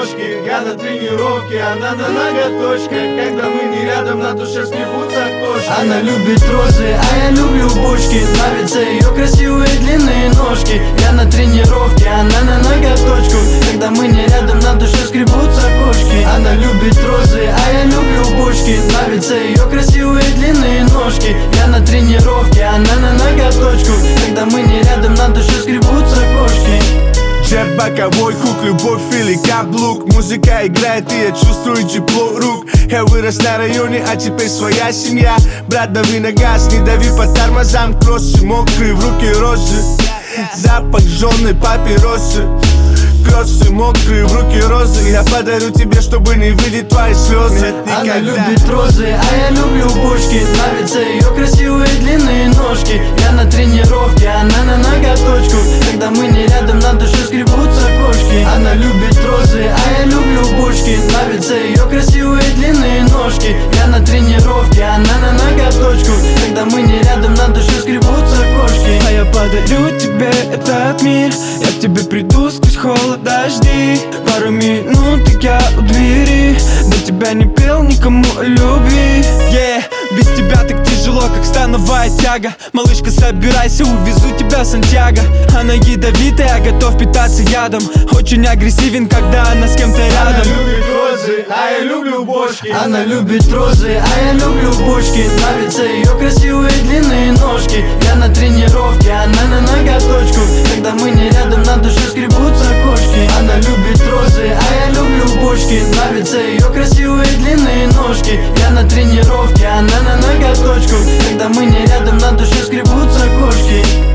ножки. Я на тренировке, она на ноготочках. Когда мы не рядом, на душе скребутся кошки. Она любит розы, а я люблю бочки. Нравятся ее красивые длинные ножки. Я на тренировке, она на ноготочку. Когда мы не рядом, на душе скребутся кошки. Она любит розы, а я люблю бочки. Нравятся ее красивые длинные ножки. Я на тренировке, она на ноготочку. Когда мы не рядом, на душе скребутся кошки. Джеб, боковой хук, любовь или каблук. Музыка играет и я чувствую тепло рук. Я вырос на районе, а теперь своя семья. Брат, дави на газ, не дави по тормозам. Кроссы мокрые, в руки розы. Запах жженой папиросы. Кроссы мокрые, в руки розы. Я подарю тебе, чтобы не видеть твои слезы. Она любит розы, а я люблю бочки. Нравятся ее красивые длинные ножки. Я на тренировке, она на ноготочку. Когда мы не рядом, на душе скребутся кошки. Она любит розы, а я люблю бочки. Нравятся ее красивые длинные ножки. Я на тренировке, она на ноготочку. Когда мы не рядом, на душе скребутся кошки. А я подарю тебе этот мир. Я к тебе приду сквозь холод дожди. Пару минут и я у двери. До тебя не пел никому о любви. Без тебя так тяжело, как становая тяга. Малышка, собирайся, увезу тебя в Сантьяго. Она ядовитая, готов питаться ядом. Очень агрессивен, когда она с кем-то рядом. Она любит розы, а я люблю бочки. Она любит розы, а я люблю бочки. Нравятся ее красивые длинные ножки. Я на тренировке, она на ноготочку. Когда мы не рядом, на душе скребутся кошки. Она любит розы, а я люблю бочки. Нравятся ее красивые длинные ножки. Я на тренировке, она на ноготочку. Когда мы не рядом, на душе скребутся кошки.